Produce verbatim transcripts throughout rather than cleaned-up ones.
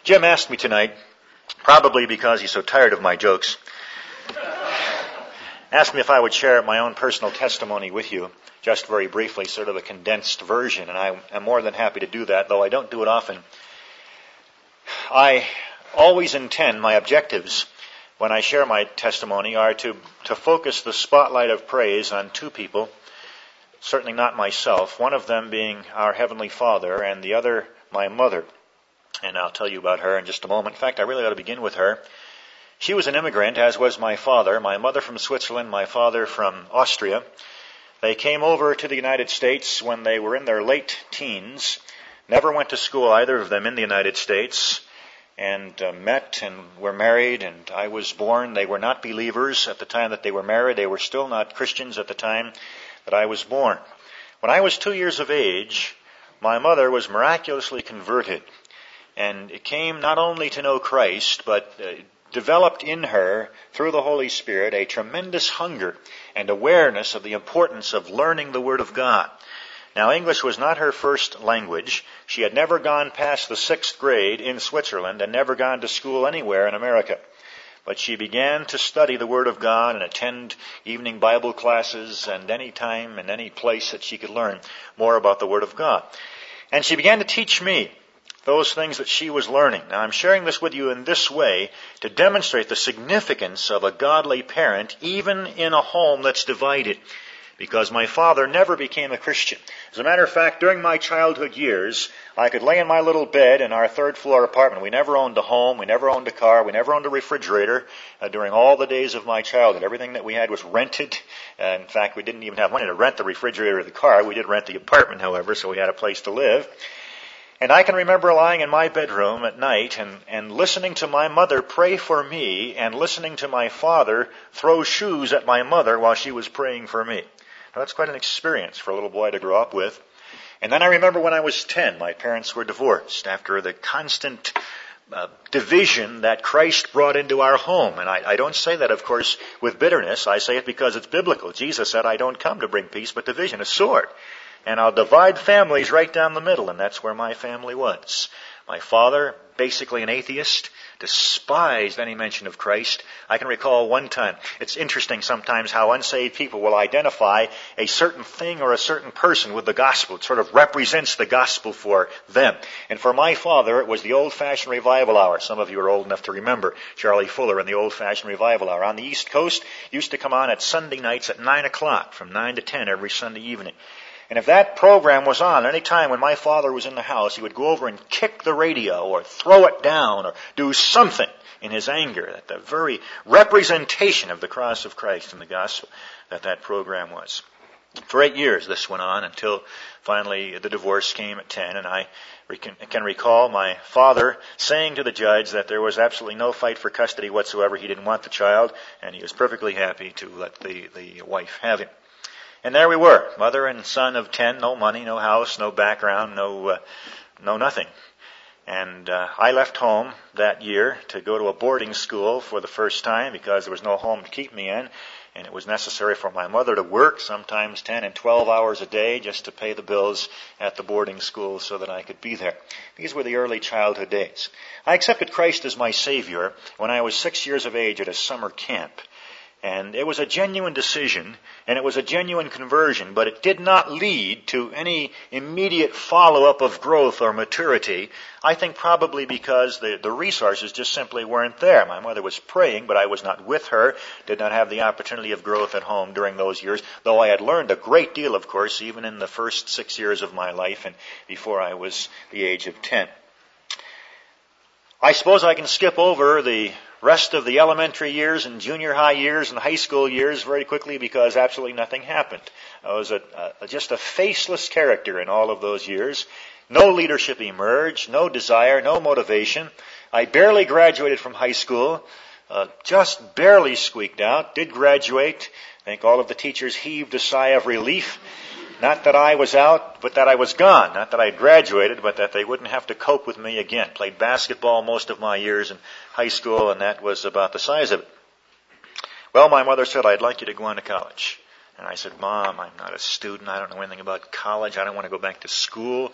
Jim asked me tonight, probably because he's so tired of my jokes, asked me if I would share my own personal testimony with you, just very briefly, sort of a condensed version, and I am more than happy to do that, though I don't do it often. I always intend my objectives when I share my testimony are to, to focus the spotlight of praise on two people, certainly not myself, one of them being our Heavenly Father and the other my mother. And I'll tell you about her in just a moment. In fact, I really ought to begin with her. She was an immigrant, as was my father. My mother from Switzerland, my father from Austria. They came over to the United States when they were in their late teens. Never went to school, either of them, in the United States. And uh, met and were married, and I was born. They were not believers at the time that they were married. They were still not Christians at the time that I was born. When I was two years of age, my mother was miraculously converted. And it came not only to know Christ, but uh, developed in her, through the Holy Spirit, a tremendous hunger and awareness of the importance of learning the Word of God. Now, English was not her first language. She had never gone past the sixth grade in Switzerland and never gone to school anywhere in America. But she began to study the Word of God and attend evening Bible classes and any time and any place that she could learn more about the Word of God. And she began to teach me those things that she was learning. Now, I'm sharing this with you in this way to demonstrate the significance of a godly parent, even in a home that's divided, because my father never became a Christian. As a matter of fact, during my childhood years, I could lay in my little bed in our third-floor apartment. We never owned a home. We never owned a car. We never owned a refrigerator uh, during all the days of my childhood. Everything that we had was rented. Uh, in fact, we didn't even have money to rent the refrigerator or the car. We did rent the apartment, however, so we had a place to live. And I can remember lying in my bedroom at night and, and listening to my mother pray for me and listening to my father throw shoes at my mother while she was praying for me. Now, that's quite an experience for a little boy to grow up with. And then I remember when I was ten, my parents were divorced after the constant uh, division that Christ brought into our home. And I, I don't say that, of course, with bitterness. I say it because it's biblical. Jesus said, I don't come to bring peace, but division, a sword. And I'll divide families right down the middle, and that's where my family was. My father, basically an atheist, despised any mention of Christ. I can recall one time, it's interesting sometimes how unsaved people will identify a certain thing or a certain person with the gospel. It sort of represents the gospel for them. And for my father, it was the old-fashioned revival hour. Some of you are old enough to remember Charlie Fuller and the old-fashioned revival hour. On the East Coast, used to come on at Sunday nights at nine o'clock, from nine to ten every Sunday evening. And if that program was on any time when my father was in the house, he would go over and kick the radio or throw it down or do something in his anger at the very representation of the cross of Christ and the gospel that that program was. For eight years this went on until finally the divorce came at ten, and I can recall my father saying to the judge that there was absolutely no fight for custody whatsoever. He didn't want the child, and he was perfectly happy to let the, the wife have him. And there we were, mother and son of ten, no money, no house, no background, no uh, no nothing. And uh, I left home that year to go to a boarding school for the first time because there was no home to keep me in. And it was necessary for my mother to work sometimes ten and twelve hours a day just to pay the bills at the boarding school so that I could be there. These were the early childhood days. I accepted Christ as my Savior when I was six years of age at a summer camp. And it was a genuine decision, and it was a genuine conversion, but it did not lead to any immediate follow-up of growth or maturity. I think probably because the, the resources just simply weren't there. My mother was praying, but I was not with her, did not have the opportunity of growth at home during those years, though I had learned a great deal, of course, even in the first six years of my life and before I was the age of ten. I suppose I can skip over the rest of the elementary years and junior high years and high school years very quickly because absolutely nothing happened. I was a, a, just a faceless character in all of those years. No leadership emerged, no desire, no motivation. I barely graduated from high school, uh, just barely squeaked out, did graduate. I think all of the teachers heaved a sigh of relief. Not that I was out, but that I was gone. Not that I had graduated, but that they wouldn't have to cope with me again. Played basketball most of my years in high school, and that was about the size of it. Well, my mother said, I'd like you to go on to college. And I said, Mom, I'm not a student. I don't know anything about college. I don't want to go back to school.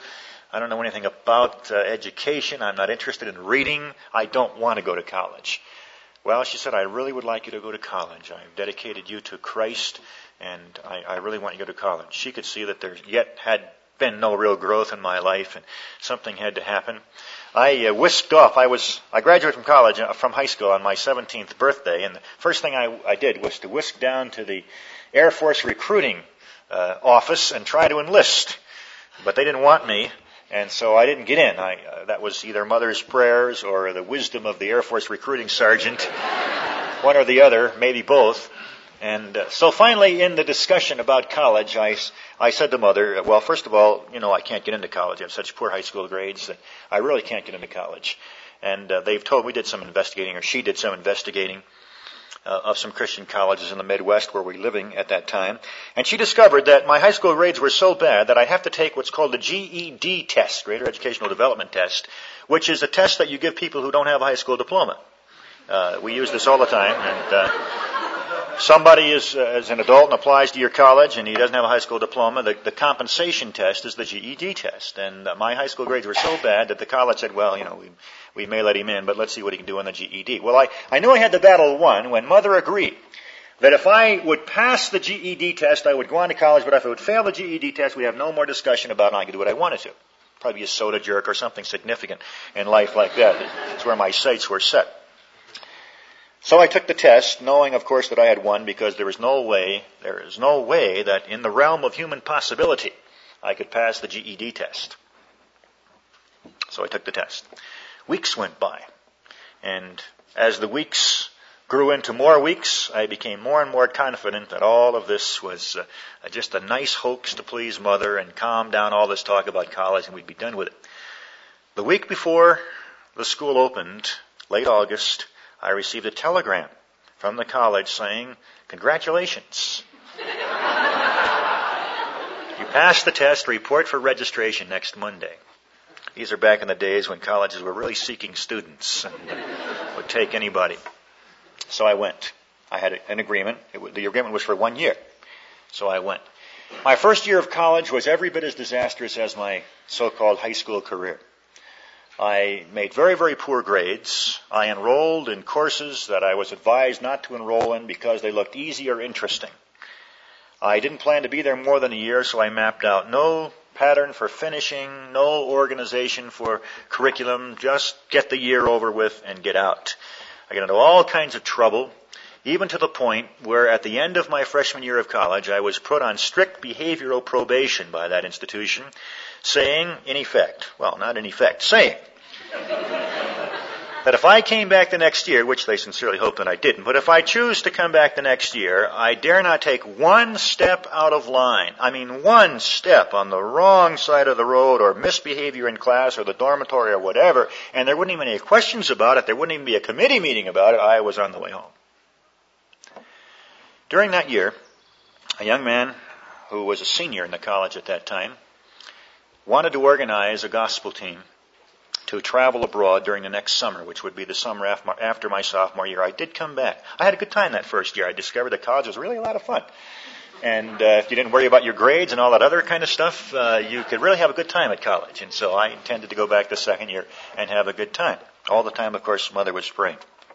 I don't know anything about uh, education. I'm not interested in reading. I don't want to go to college. Well, she said, I really would like you to go to college. I've dedicated you to Christ, and I, I really want you to go to college. She could see that there yet had been no real growth in my life, and something had to happen. I uh, whisked off. I was I graduated from college, uh, from high school on my seventeenth birthday, and the first thing I, I did was to whisk down to the Air Force recruiting uh, office and try to enlist. But they didn't want me. And so I didn't get in. I, uh, that was either mother's prayers or the wisdom of the Air Force recruiting sergeant, one or the other, maybe both. And uh, so finally in the discussion about college, I, I said to mother, well, first of all, you know, I can't get into college. I have such poor high school grades that I really can't get into college. And uh, they've told, we did some investigating, or she did some investigating, Uh, of some Christian colleges in the Midwest where we were living at that time. And she discovered that my high school grades were so bad that I'd have to take what's called the G E D test, Greater Educational Development Test, which is a test that you give people who don't have a high school diploma. Uh, we use this all the time. And uh, somebody is, uh, is an adult and applies to your college and he doesn't have a high school diploma. The, the compensation test is the G E D test. And uh, my high school grades were so bad that the college said, well, you know, we We may let him in, but let's see what he can do on the G E D. Well, I, I knew I had the battle won when Mother agreed that if I would pass the G E D test, I would go on to college, but if I would fail the G E D test, we'd have no more discussion about it, and I could do what I wanted to. Probably be a soda jerk or something significant in life like that. That's where my sights were set. So I took the test, knowing, of course, that I had won, because there was no way, there is no way that in the realm of human possibility I could pass the G E D test. So I took the test. Weeks went by, and as the weeks grew into more weeks, I became more and more confident that all of this was uh, just a nice hoax to please Mother and calm down all this talk about college, and we'd be done with it. The week before the school opened, late August, I received a telegram from the college saying, congratulations. You passed the test. Report for registration next Monday. These are back in the days when colleges were really seeking students and would take anybody. So I went. I had an agreement. It, the agreement was for one year. So I went. My first year of college was every bit as disastrous as my so-called high school career. I made very, very poor grades. I enrolled in courses that I was advised not to enroll in because they looked easy or interesting. I didn't plan to be there more than a year, so I mapped out no pattern for finishing, no organization for curriculum, just get the year over with and get out. I got into all kinds of trouble, even to the point where at the end of my freshman year of college, I was put on strict behavioral probation by that institution, saying, in effect, well, not in effect, saying, that if I came back the next year, which they sincerely hoped that I didn't, but if I choose to come back the next year, I dare not take one step out of line. I mean, one step on the wrong side of the road or misbehavior in class or the dormitory or whatever, and there wouldn't even be any questions about it. There wouldn't even be a committee meeting about it. I was on the way home. During that year, a young man who was a senior in the college at that time wanted to organize a gospel team to travel abroad during the next summer, which would be the summer after my sophomore year. I did come back. I had a good time that first year. I discovered that college was really a lot of fun. And uh, if you didn't worry about your grades and all that other kind of stuff, uh, you could really have a good time at college. And so I intended to go back the second year and have a good time. All the time, of course, Mother was praying.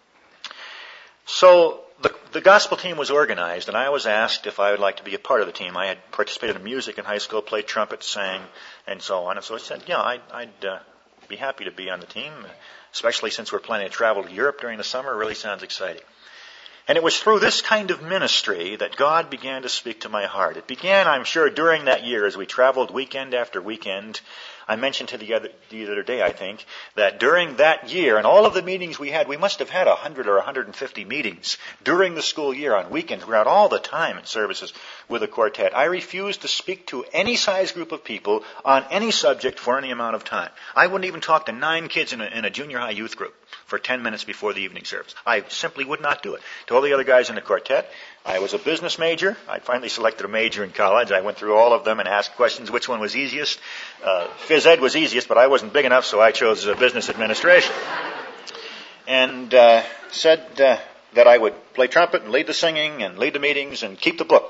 So the, the gospel team was organized, and I was asked if I would like to be a part of the team. I had participated in music in high school, played trumpet, sang, and so on. And so I said, yeah, I, I'd... Uh, be happy to be on the team, especially since we're planning to travel to Europe during the summer. It really sounds exciting. And it was through this kind of ministry that God began to speak to my heart. It began, I'm sure, during that year as we traveled weekend after weekend. I mentioned to the other, the other day, I think, that during that year and all of the meetings we had, we must have had one hundred or one hundred fifty meetings during the school year on weekends. We were out all the time in services with a quartet. I refused to speak to any size group of people on any subject for any amount of time. I wouldn't even talk to nine kids in a, in a junior high youth group for ten minutes before the evening service. I simply would not do it. To all the other guys in the quartet, I was a business major. I finally selected a major in college. I went through all of them and asked questions which one was easiest. Uh, phys ed was easiest, but I wasn't big enough, so I chose uh, business administration. And uh, said uh, that I would play trumpet and lead the singing and lead the meetings and keep the books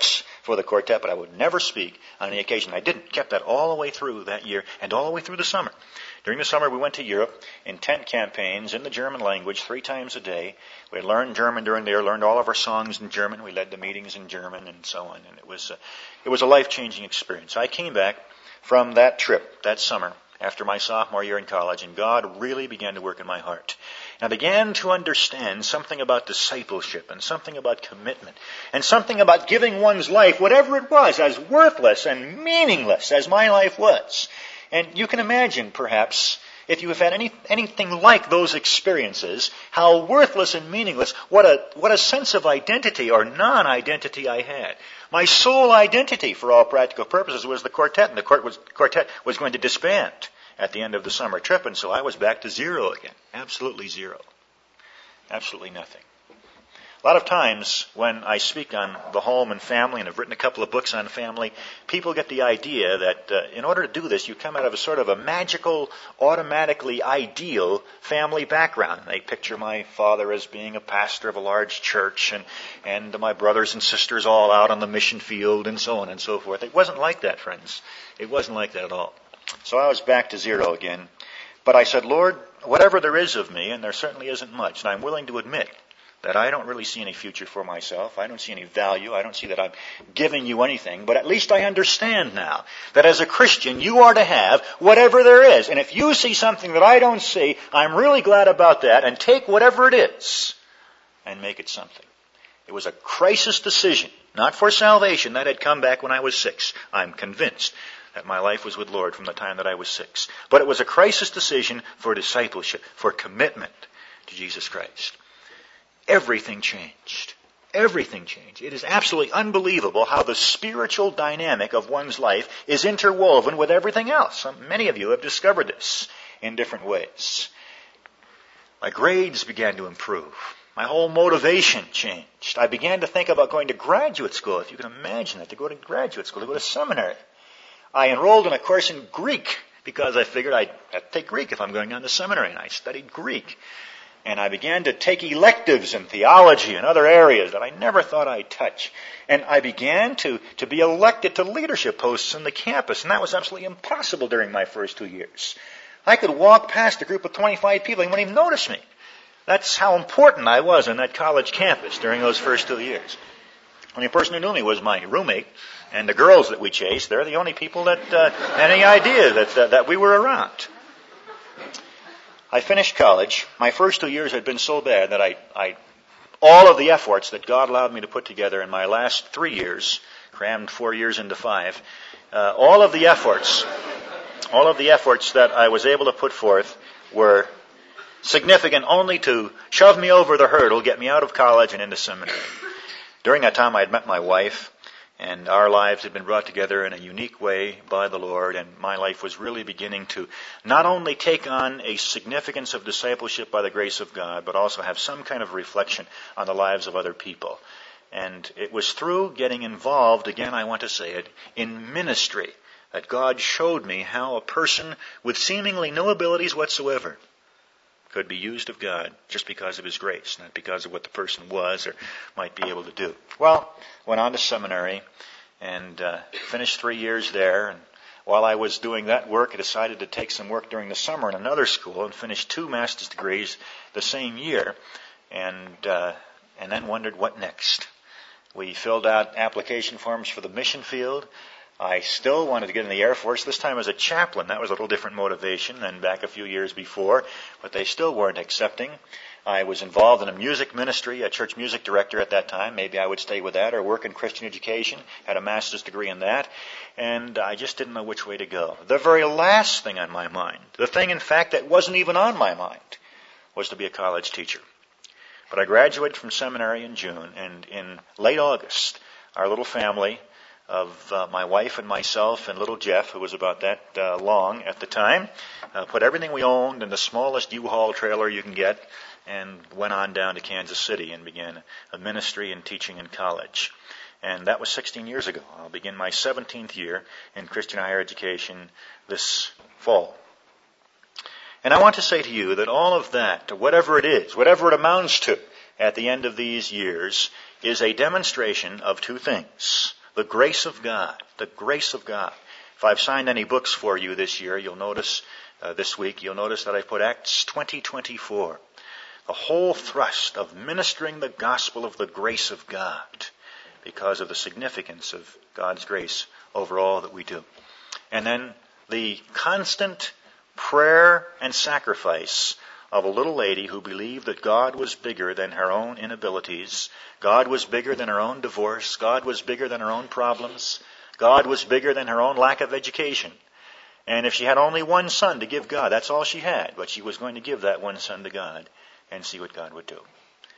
for the quartet, but I would never speak on any occasion. I didn't. Kept that all the way through that year and all the way through the summer. During the summer, we went to Europe in tent campaigns in the German language three times a day. We had learned German during the year, learned all of our songs in German. We led the meetings in German and so on. And it was a, it was a life-changing experience. I came back from that trip that summer after my sophomore year in college, and God really began to work in my heart. And I began to understand something about discipleship and something about commitment and something about giving one's life, whatever it was, as worthless and meaningless as my life was. And you can imagine, perhaps, if you have had any, anything like those experiences, how worthless and meaningless, what a, what a sense of identity or non-identity I had. My sole identity, for all practical purposes, was the quartet, and the court was, quartet was going to disband at the end of the summer trip, and so I was back to zero again. Absolutely zero. Absolutely nothing. A lot of times when I speak on the home and family, and I've written a couple of books on family, people get the idea that uh, in order to do this, you come out of a sort of a magical, automatically ideal family background. And they picture my father as being a pastor of a large church, and, and my brothers and sisters all out on the mission field, and so on and so forth. It wasn't like that, friends. It wasn't like that at all. So I was back to zero again. But I said, Lord, whatever there is of me, and there certainly isn't much, and I'm willing to admit that I don't really see any future for myself. I don't see any value. I don't see that I'm giving you anything. But at least I understand now that as a Christian, you are to have whatever there is. And if you see something that I don't see, I'm really glad about that, and take whatever it is and make it something. It was a crisis decision, not for salvation. That had come back when I was six. I'm convinced that my life was with Lord from the time that I was six. But it was a crisis decision for discipleship, for commitment to Jesus Christ. Everything changed. Everything changed. It is absolutely unbelievable how the spiritual dynamic of one's life is interwoven with everything else. Many of you have discovered this in different ways. My grades began to improve. My whole motivation changed. I began to think about going to graduate school, if you can imagine it, to go to graduate school, to go to seminary. I enrolled in a course in Greek because I figured I'd have to take Greek if I'm going on to seminary, and I studied Greek. And I began to take electives in theology and other areas that I never thought I'd touch. And I began to, to be elected to leadership posts on the campus, and that was absolutely impossible during my first two years. I could walk past a group of twenty-five people and they wouldn't even notice me. That's how important I was on that college campus during those first two years. The only person who knew me was my roommate, and the girls that we chased. They're the only people that uh, had any idea that, uh, that we were around. I finished college. My first two years had been so bad that I, I, all of the efforts that God allowed me to put together in my last three years, crammed four years into five, uh, all of the efforts, all of the efforts that I was able to put forth were significant only to shove me over the hurdle, get me out of college and into seminary. During that time, I had met my wife, and our lives had been brought together in a unique way by the Lord, and my life was really beginning to not only take on a significance of discipleship by the grace of God, but also have some kind of reflection on the lives of other people. And it was through getting involved, again I want to say it, in ministry, that God showed me how a person with seemingly no abilities whatsoever could be used of God just because of His grace, not because of what the person was or might be able to do. Well, went on to seminary and uh, finished three years there. And while I was doing that work, I decided to take some work during the summer in another school and finished two master's degrees the same year. And uh, and then wondered what next. We filled out application forms for the mission field. I still wanted to get in the Air Force, this time as a chaplain. That was a little different motivation than back a few years before, but they still weren't accepting. I was involved in a music ministry, a church music director at that time. Maybe I would stay with that or work in Christian education, had a master's degree in that, and I just didn't know which way to go. The very last thing on my mind, the thing, in fact, that wasn't even on my mind, was to be a college teacher. But I graduated from seminary in June, and in late August, our little family of uh, my wife and myself and little Jeff, who was about that uh, long at the time, uh, put everything we owned in the smallest U-Haul trailer you can get and went on down to Kansas City and began a ministry and teaching in college. And that was sixteen years ago. I'll begin my seventeenth year in Christian higher education this fall. And I want to say to you that all of that, whatever it is, whatever it amounts to at the end of these years, is a demonstration of two things. The grace of God. The grace of God. If I've signed any books for you this year, you'll notice, uh, this week, you'll notice that I've put Acts twenty twenty-four. The whole thrust of ministering the gospel of the grace of God, because of the significance of God's grace over all that we do. And then the constant prayer and sacrifice of a little lady who believed that God was bigger than her own inabilities, God was bigger than her own divorce, God was bigger than her own problems, God was bigger than her own lack of education. And if she had only one son to give God, that's all she had, but she was going to give that one son to God and see what God would do.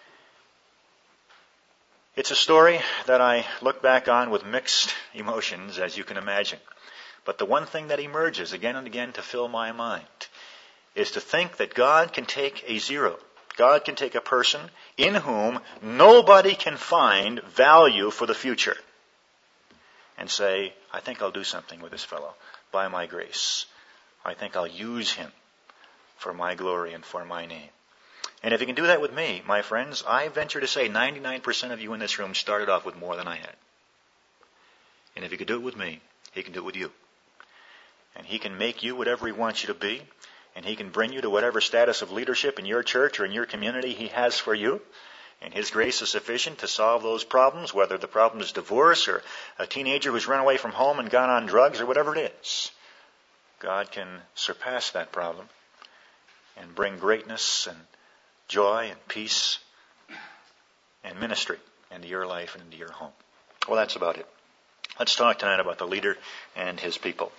It's a story that I look back on with mixed emotions, as you can imagine. But the one thing that emerges again and again to fill my mind is to think that God can take a zero. God can take a person in whom nobody can find value for the future and say, I think I'll do something with this fellow by my grace. I think I'll use him for my glory and for my name. And if he can do that with me, my friends, I venture to say ninety-nine percent of you in this room started off with more than I had. And if he could do it with me, he can do it with you. And he can make you whatever he wants you to be. And he can bring you to whatever status of leadership in your church or in your community he has for you. And his grace is sufficient to solve those problems, whether the problem is divorce or a teenager who's run away from home and gone on drugs or whatever it is. God can surpass that problem and bring greatness and joy and peace and ministry into your life and into your home. Well, that's about it. Let's talk tonight about the leader and his people.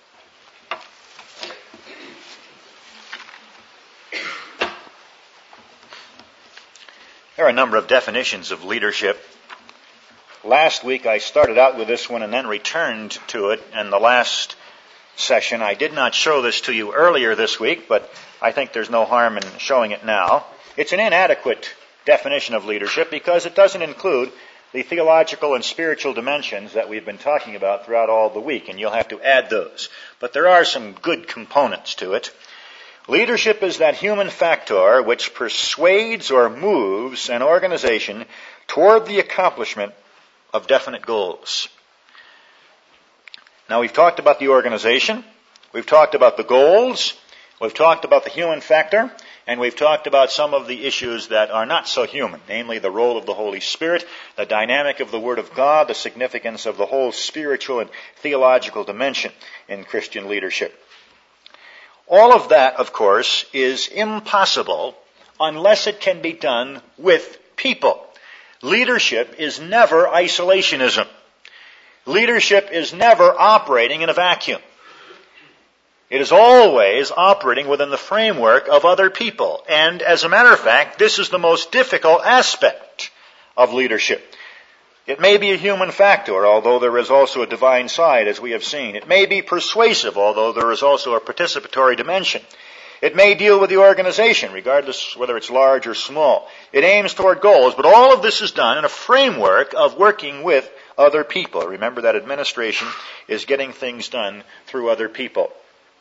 There are a number of definitions of leadership. Last week I started out with this one and then returned to it in the last session. I did not show this to you earlier this week, but I think there's no harm in showing it now. It's an inadequate definition of leadership because it doesn't include the theological and spiritual dimensions that we've been talking about throughout all the week, and you'll have to add those. But there are some good components to it. Leadership is that human factor which persuades or moves an organization toward the accomplishment of definite goals. Now, we've talked about the organization, we've talked about the goals, we've talked about the human factor, and we've talked about some of the issues that are not so human, namely the role of the Holy Spirit, the dynamic of the Word of God, the significance of the whole spiritual and theological dimension in Christian leadership. All of that, of course, is impossible unless it can be done with people. Leadership is never isolationism. Leadership is never operating in a vacuum. It is always operating within the framework of other people. And as a matter of fact, this is the most difficult aspect of leadership. It may be a human factor, although there is also a divine side, as we have seen. It may be persuasive, although there is also a participatory dimension. It may deal with the organization, regardless whether it's large or small. It aims toward goals, but all of this is done in a framework of working with other people. Remember that administration is getting things done through other people.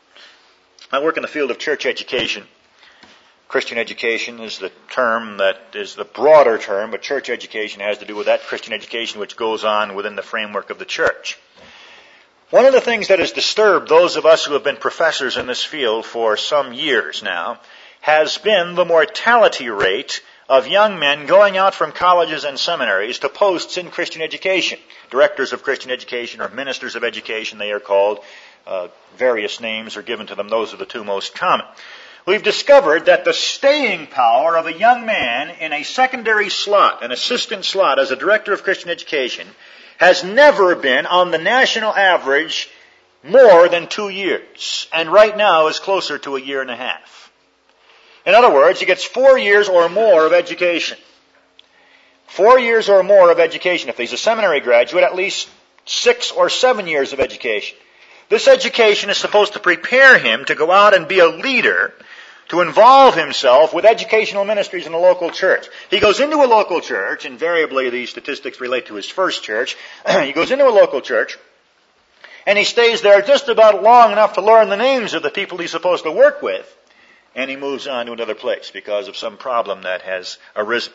I work in the field of church education. Christian education is the term that is the broader term, but church education has to do with that Christian education which goes on within the framework of the church. One of the things that has disturbed those of us who have been professors in this field for some years now has been the mortality rate of young men going out from colleges and seminaries to posts in Christian education. Directors of Christian education or ministers of education, they are called. Uh, various names are given to them. Those are the two most common. We've discovered that the staying power of a young man in a secondary slot, an assistant slot as a director of Christian education, has never been on the national average more than two years. And right now is closer to a year and a half. In other words, he gets four years or more of education. Four years or more of education. If he's a seminary graduate, at least six or seven years of education. This education is supposed to prepare him to go out and be a leader, to involve himself with educational ministries in a local church. He goes into a local church, invariably these statistics relate to his first church. He goes into a local church, and he stays there just about long enough to learn the names of the people he's supposed to work with, and he moves on to another place because of some problem that has arisen.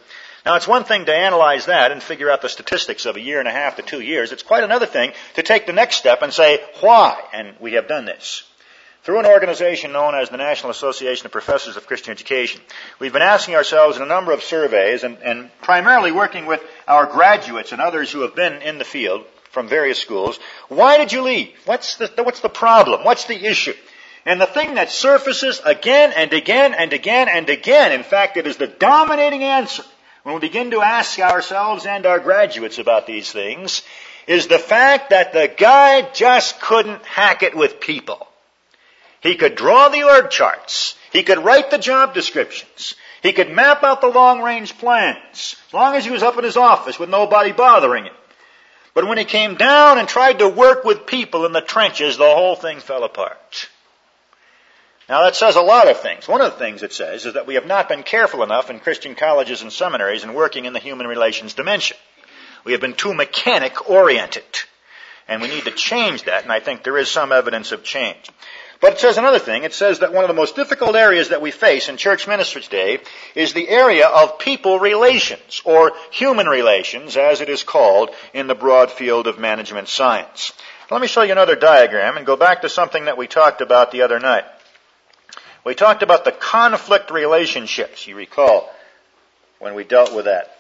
Now, it's one thing to analyze that and figure out the statistics of a year and a half to two years. It's quite another thing to take the next step and say, why? And we have done this. Through an organization known as the National Association of Professors of Christian Education, we've been asking ourselves in a number of surveys and, and primarily working with our graduates and others who have been in the field from various schools, why did you leave? What's the, what's the problem? What's the issue? And the thing that surfaces again and again and again and again, in fact, it is the dominating answer when we begin to ask ourselves and our graduates about these things, is the fact that the guy just couldn't hack it with people. He could draw the org charts. He could write the job descriptions. He could map out the long-range plans, as long as he was up in his office with nobody bothering him. But when he came down and tried to work with people in the trenches, the whole thing fell apart. Now, that says a lot of things. One of the things it says is that we have not been careful enough in Christian colleges and seminaries in working in the human relations dimension. We have been too mechanic-oriented. And we need to change that, and I think there is some evidence of change. But it says another thing. It says that one of the most difficult areas that we face in church ministry today is the area of people relations, or human relations, as it is called in the broad field of management science. Let me show you another diagram and go back to something that we talked about the other night. We talked about the conflict relationships, you recall, when we dealt with that.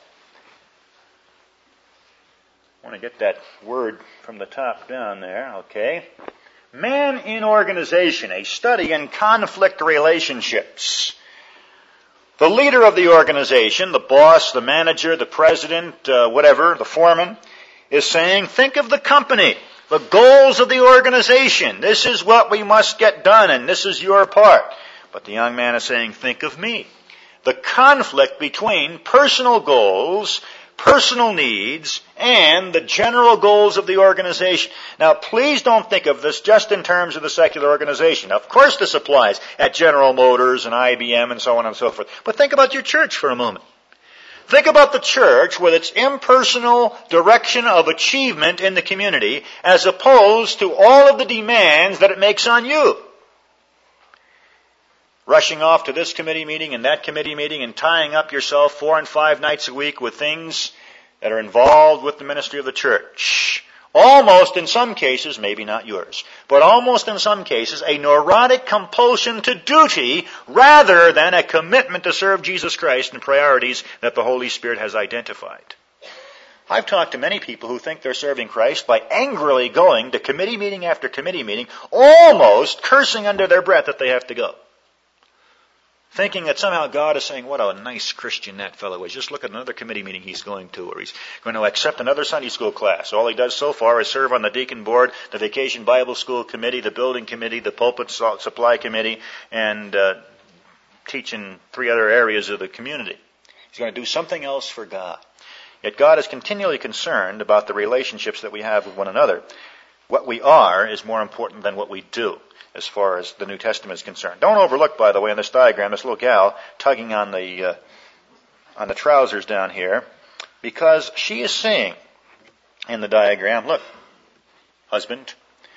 I want to get that word from the top down there, okay. Man in Organization, a study in conflict relationships. The leader of the organization, the boss, the manager, the president, uh, whatever, the foreman, is saying, think of the company, the goals of the organization. This is what we must get done, and this is your part. But the young man is saying, think of me. The conflict between personal goals, personal needs, and the general goals of the organization. Now, please don't think of this just in terms of the secular organization. Of course this applies at General Motors and I B M and so on and so forth. But think about your church for a moment. Think about the church with its impersonal direction of achievement in the community as opposed to all of the demands that it makes on you. Rushing off to this committee meeting and that committee meeting and tying up yourself four and five nights a week with things that are involved with the ministry of the church. Almost in some cases, maybe not yours, but almost in some cases, a neurotic compulsion to duty rather than a commitment to serve Jesus Christ and priorities that the Holy Spirit has identified. I've talked to many people who think they're serving Christ by angrily going to committee meeting after committee meeting, almost cursing under their breath that they have to go. Thinking that somehow God is saying, what a nice Christian that fellow is. Just look at another committee meeting he's going to, or he's going to accept another Sunday school class. All he does so far is serve on the deacon board, the vacation Bible school committee, the building committee, the pulpit supply committee, and uh, teach in three other areas of the community. He's going to do something else for God. Yet God is continually concerned about the relationships that we have with one another. What we are is more important than what we do, as far as the New Testament is concerned. Don't overlook, by the way, in this diagram, this little gal tugging on the uh, on the trousers down here, because she is saying in the diagram, look, husband,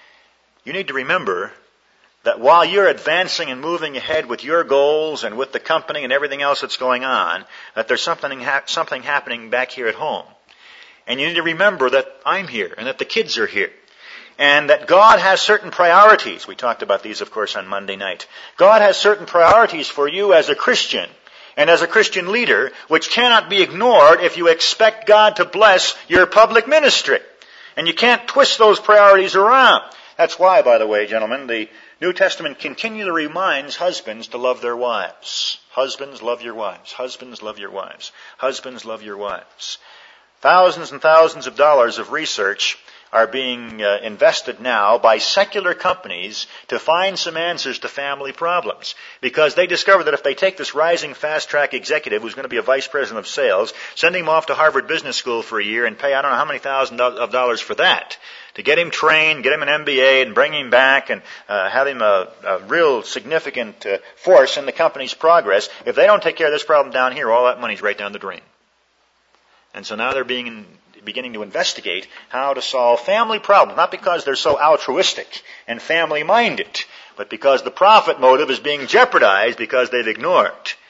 you need to remember that while you're advancing and moving ahead with your goals and with the company and everything else that's going on, that there's something ha- something happening back here at home. And you need to remember that I'm here and that the kids are here. And that God has certain priorities. We talked about these, of course, on Monday night. God has certain priorities for you as a Christian and as a Christian leader, which cannot be ignored if you expect God to bless your public ministry. And you can't twist those priorities around. That's why, by the way, gentlemen, the New Testament continually reminds husbands to love their wives. Husbands, love your wives. Husbands, love your wives. Husbands, love your wives. Thousands and thousands of dollars of research are being uh, invested now by secular companies to find some answers to family problems. Because they discover that if they take this rising fast-track executive who's going to be a vice president of sales, send him off to Harvard Business School for a year and pay I don't know how many thousand of dollars for that, to get him trained, get him an M B A, and bring him back and uh, have him a, a real significant uh, force in the company's progress, if they don't take care of this problem down here, all that money's right down the drain. And so now they're being... In, beginning to investigate how to solve family problems, not because they're so altruistic and family-minded, but because the profit motive is being jeopardized because they've ignored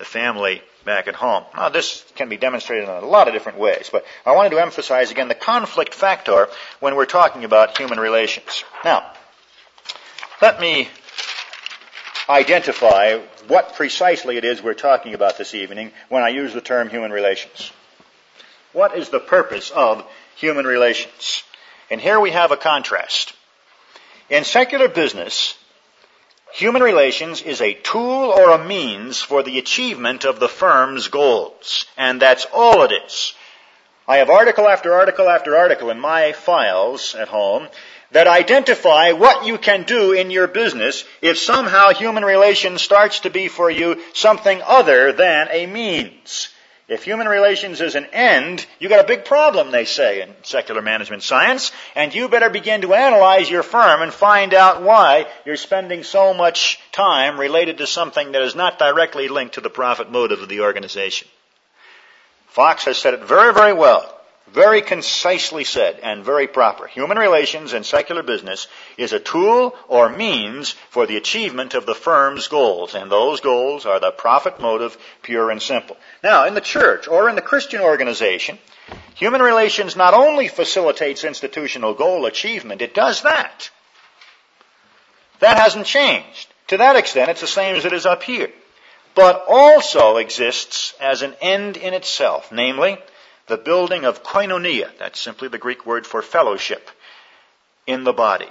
the family back at home. Now, this can be demonstrated in a lot of different ways, but I wanted to emphasize again the conflict factor when we're talking about human relations. Now, let me identify what precisely it is we're talking about this evening when I use the term human relations. What is the purpose of human relations? And here we have a contrast. In secular business, human relations is a tool or a means for the achievement of the firm's goals. And that's all it is. I have article after article after article in my files at home that identify what you can do in your business if somehow human relations starts to be for you something other than a means. If human relations is an end, you got a big problem, they say in secular management science, and you better begin to analyze your firm and find out why you're spending so much time related to something that is not directly linked to the profit motive of the organization. Fox has said it very, very well, very concisely said, and very proper. Human relations in secular business is a tool or means for the achievement of the firm's goals, and those goals are the profit motive, pure and simple. Now, in the church or in the Christian organization, human relations not only facilitates institutional goal achievement, it does that. That hasn't changed. To that extent, it's the same as it is up here. But also exists as an end in itself, namely, the building of koinonia, that's simply the Greek word for fellowship, in the body.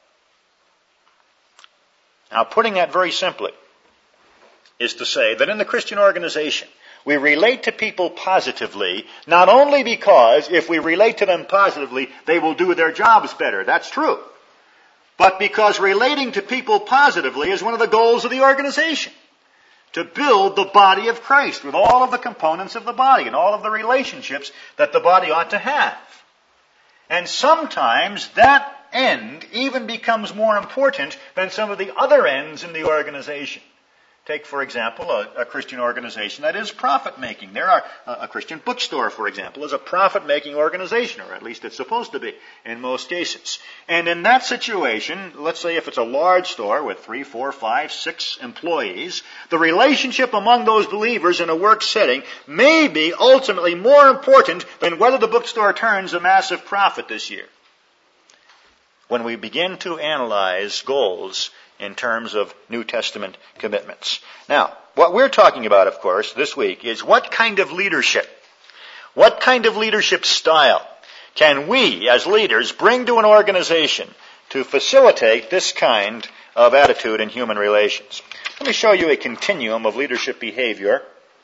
Now, putting that very simply is to say that in the Christian organization, we relate to people positively, not only because if we relate to them positively, they will do their jobs better. That's true. But because relating to people positively is one of the goals of the organization. To build the body of Christ with all of the components of the body and all of the relationships that the body ought to have. And sometimes that end even becomes more important than some of the other ends in the organization. Take, for example, a, a Christian organization that is profit-making. There are a, a Christian bookstore, for example, is a profit-making organization, or at least it's supposed to be in most cases. And in that situation, let's say if it's a large store with three, four, five, six employees, the relationship among those believers in a work setting may be ultimately more important than whether the bookstore turns a massive profit this year. When we begin to analyze goals in terms of New Testament commitments. Now, what we're talking about, of course, this week is what kind of leadership, what kind of leadership style can we as leaders bring to an organization to facilitate this kind of attitude in human relations. Let me show you a continuum of leadership behavior,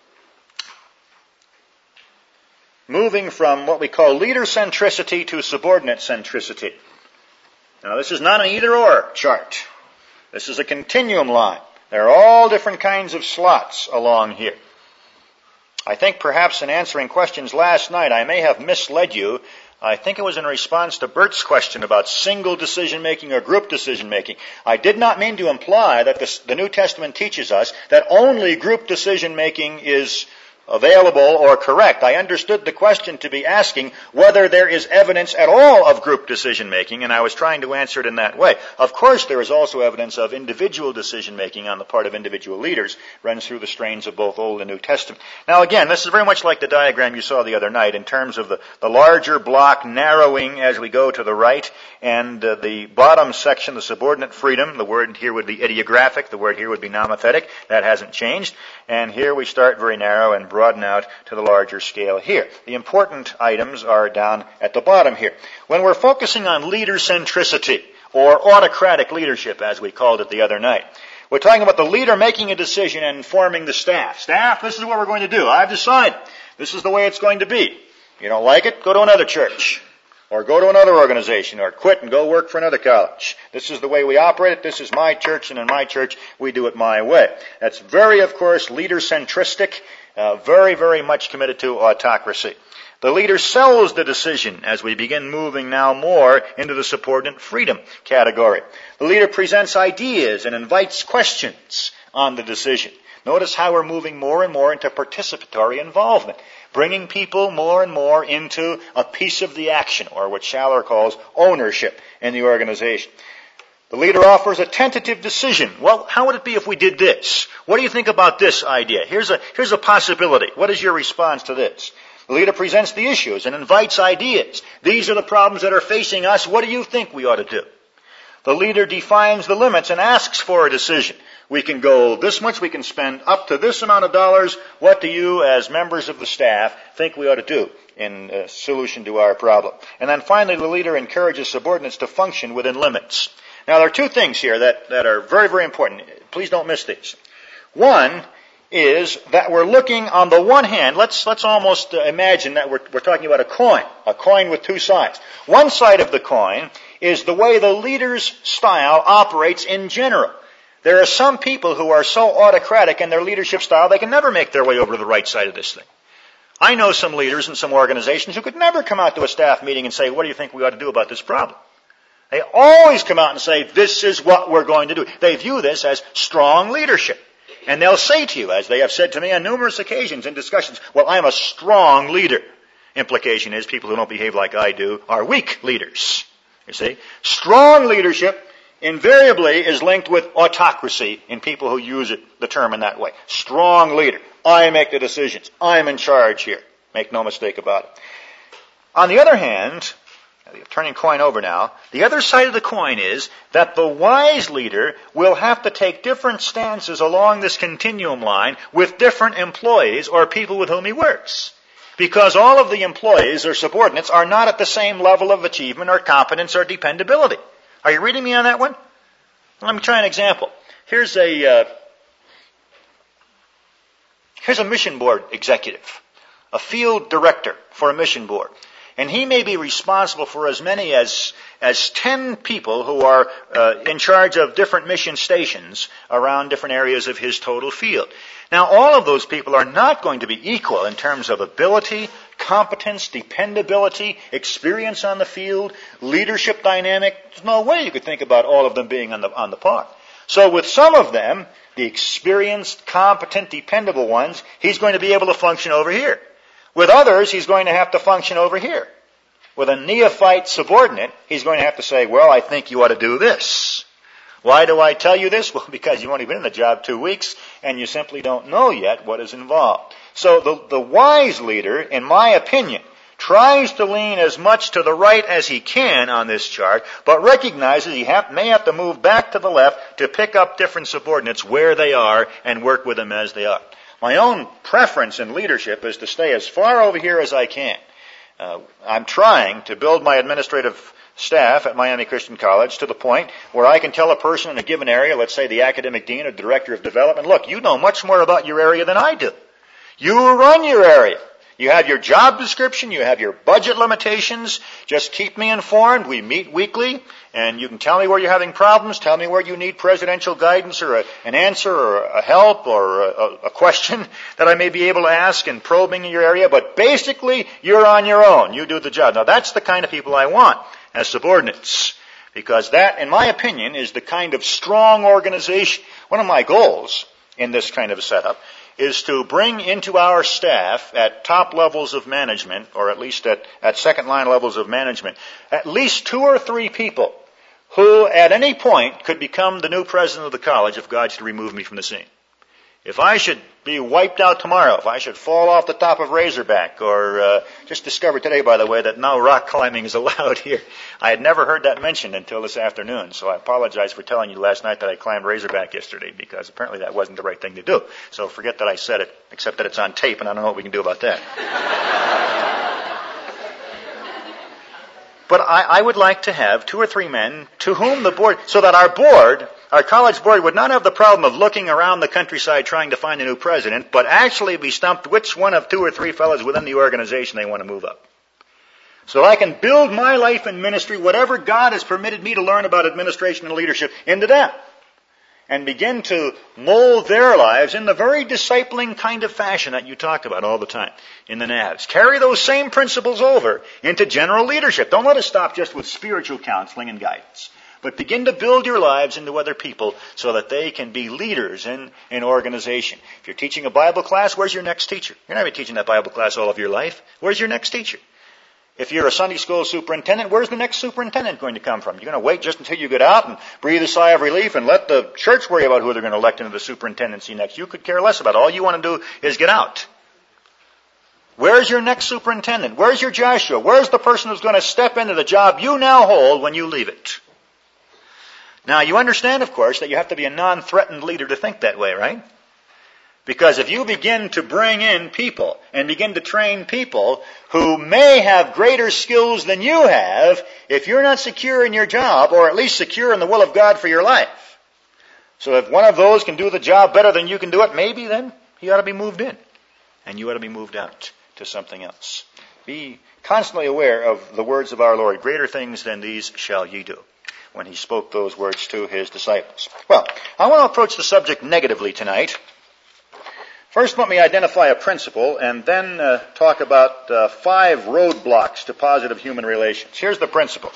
moving from what we call leader centricity to subordinate centricity. Now, this is not an either-or chart. This is a continuum line. There are all different kinds of slots along here. I think perhaps in answering questions last night, I may have misled you. I think it was in response to Bert's question about single decision-making or group decision-making. I did not mean to imply that this, the New Testament teaches us that only group decision-making is available or correct. I understood the question to be asking whether there is evidence at all of group decision-making, and I was trying to answer it in that way. Of course, there is also evidence of individual decision-making on the part of individual leaders, runs through the strains of both Old and New Testament. Now again, this is very much like the diagram you saw the other night in terms of the, the larger block narrowing as we go to the right, and uh, the bottom section, the subordinate freedom, the word here would be ideographic, the word here would be nomothetic, that hasn't changed, and here we start very narrow and broaden out to the larger scale here. The important items are down at the bottom here. When we're focusing on leader centricity, or autocratic leadership, as we called it the other night, we're talking about the leader making a decision and informing the staff. Staff, this is what we're going to do. I've decided. This is the way it's going to be. You don't like it? Go to another church. Or go to another organization, or quit and go work for another college. This is the way we operate it. This is my church, and in my church, we do it my way. That's very, of course, leader-centristic, uh, very, very much committed to autocracy. The leader sells the decision as we begin moving now more into the subordinate freedom category. The leader presents ideas and invites questions on the decision. Notice how we're moving more and more into participatory involvement, bringing people more and more into a piece of the action, or what Schaller calls ownership in the organization. The leader offers a tentative decision. Well, how would it be if we did this? What do you think about this idea? Here's a, here's a possibility. What is your response to this? The leader presents the issues and invites ideas. These are the problems that are facing us. What do you think we ought to do? The leader defines the limits and asks for a decision. We can go this much, we can spend up to this amount of dollars. What do you, as members of the staff, think we ought to do in uh, solution to our problem? And then finally, the leader encourages subordinates to function within limits. Now, there are two things here that, that are very, very important. Please don't miss these. One is that we're looking on the one hand, let's, let's almost uh, imagine that we're, we're talking about a coin, a coin with two sides. One side of the coin is the way the leader's style operates in general. There are some people who are so autocratic in their leadership style, they can never make their way over to the right side of this thing. I know some leaders in some organizations who could never come out to a staff meeting and say, what do you think we ought to do about this problem? They always come out and say, this is what we're going to do. They view this as strong leadership. And they'll say to you, as they have said to me on numerous occasions in discussions, well, I'm a strong leader. Implication is people who don't behave like I do are weak leaders. You see? Strong leadership invariably is linked with autocracy in people who use it, the term in that way. Strong leader. I make the decisions. I'm in charge here. Make no mistake about it. On the other hand, turning coin over now, the other side of the coin is that the wise leader will have to take different stances along this continuum line with different employees or people with whom he works. Because all of the employees or subordinates are not at the same level of achievement or competence or dependability. Are you reading me on that one? Let me try an example. Here's a, uh, here's a mission board executive, a field director for a mission board. And he may be responsible for as many as as ten people who are uh, in charge of different mission stations around different areas of his total field. Now, all of those people are not going to be equal in terms of ability, competence, dependability, experience on the field, leadership dynamic. There's no way you could think about all of them being on the on the par. So with some of them, the experienced, competent, dependable ones, he's going to be able to function over here. With others, he's going to have to function over here. With a neophyte subordinate, he's going to have to say, well, I think you ought to do this. Why do I tell you this? Well, because you've only been in the job two weeks, and you simply don't know yet what is involved. So the, the wise leader, in my opinion, tries to lean as much to the right as he can on this chart, but recognizes he have, may have to move back to the left to pick up different subordinates where they are and work with them as they are. My own preference in leadership is to stay as far over here as I can. Uh, I'm trying to build my administrative staff at Miami Christian College to the point where I can tell a person in a given area, let's say the academic dean or director of development, look, you know much more about your area than I do. You run your area. You have your job description. You have your budget limitations. Just keep me informed. We meet weekly, and you can tell me where you're having problems. Tell me where you need presidential guidance or a, an answer or a help or a, a question that I may be able to ask in probing in your area. But basically, you're on your own. You do the job. Now, that's the kind of people I want as subordinates, because that, in my opinion, is the kind of strong organization. One of my goals in this kind of a setup is to bring into our staff at top levels of management, or at least at, at second line levels of management, at least two or three people who at any point could become the new president of the college if God should remove me from the scene. If I should be wiped out tomorrow, if I should fall off the top of Razorback, or uh, just discovered today, by the way, that now rock climbing is allowed here. I had never heard that mentioned until this afternoon, so I apologize for telling you last night that I climbed Razorback yesterday, because apparently that wasn't the right thing to do. So forget that I said it, except that it's on tape, and I don't know what we can do about that. But I, I would like to have two or three men to whom the board, so that our board, our college board, would not have the problem of looking around the countryside trying to find a new president, but actually be stumped which one of two or three fellows within the organization they want to move up. So I can build my life in ministry, whatever God has permitted me to learn about administration and leadership, into them, and begin to mold their lives in the very discipling kind of fashion that you talk about all the time in the N A Vs. Carry those same principles over into general leadership. Don't let us stop just with spiritual counseling and guidance, but begin to build your lives into other people so that they can be leaders in an organization. If you're teaching a Bible class, where's your next teacher? You're not going to be teaching that Bible class all of your life. Where's your next teacher? If you're a Sunday school superintendent, where's the next superintendent going to come from? You're going to wait just until you get out and breathe a sigh of relief and let the church worry about who they're going to elect into the superintendency next. You could care less about it. All you want to do is get out. Where's your next superintendent? Where's your Joshua? Where's the person who's going to step into the job you now hold when you leave it? Now, you understand, of course, that you have to be a non-threatened leader to think that way, right? Because if you begin to bring in people and begin to train people who may have greater skills than you have, if you're not secure in your job, or at least secure in the will of God for your life. So if one of those can do the job better than you can do it, maybe then he ought to be moved in. And you ought to be moved out to something else. Be constantly aware of the words of our Lord. Greater things than these shall ye do, when he spoke those words to his disciples. Well, I want to approach the subject negatively tonight. First, let me identify a principle and then uh, talk about uh, five roadblocks to positive human relations. Here's the principle.